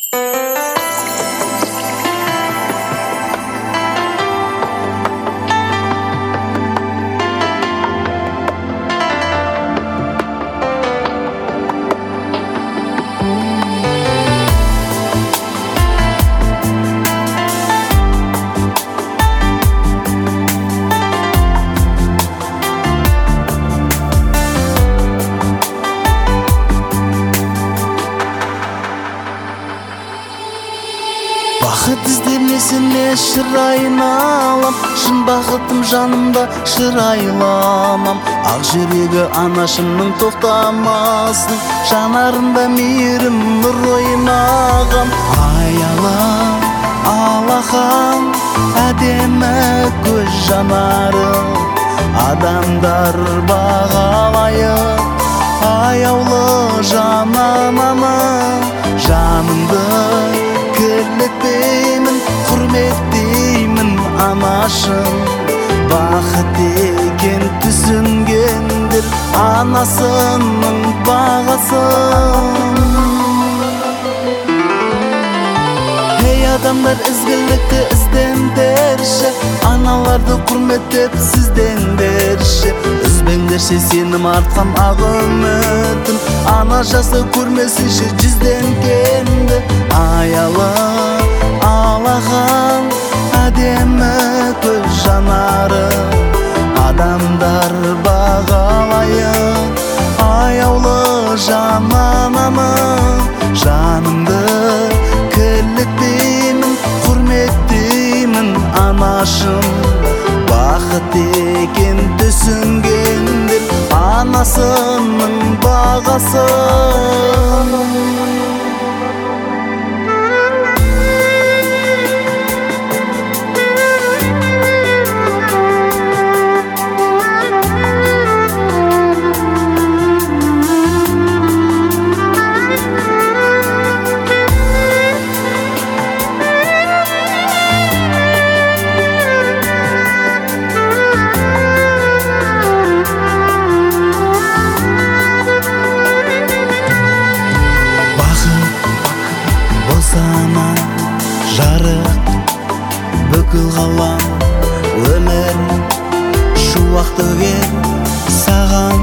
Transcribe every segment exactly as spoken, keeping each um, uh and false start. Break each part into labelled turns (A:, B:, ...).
A: Бақыт іздемесіне шырайын алам, шын бақытым жанымда шырайламам. Ақ жүрегі анашымның тоқтамасын, жанарында мейірім нұр ойнаған. Аялам, алақан, әдемі көз жанары, адамдар бағалайық. Аяулы жан ананы, жанымды кірлетпеймін, құрметтеймін анашым. Бақыт екен түсінгендер анасының бағасын. Ей адамдар, ізгілікті іздеңдерші, аналарды құрметтеп сіздеңдерші. Үзбеңдерші сенім артқан ақ үмітін, ана жасы көрмесінші жүзден кенді. Аялы, алақан, әдемі көз жанары, адамдар бағалайық. Аяулы жан ананы, жанымды кірлетпеймін, құрметтеймін анашым. Бақыт екен түсінгендер анасының бағасын. Sana жарық бүкіл ғалам, өмір шуақ төгер саған.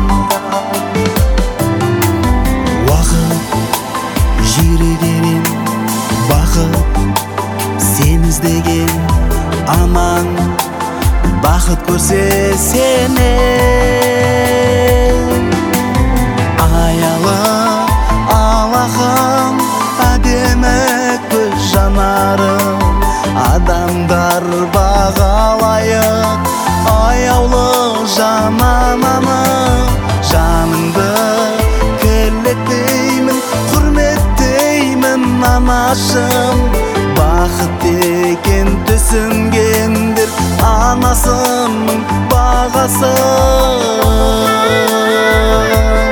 A: Уақыт жүйрегенен бақыт сен іздеген, аман бақыт көрсе сені. Аялы, алақан, әдемі көз жанары, адамдар бағалайық. Аяулы жан ананы, жаныңды кірлетпеймін, құрметтеймін анашым. Бақыт екен түсінгендер анасының бағасын.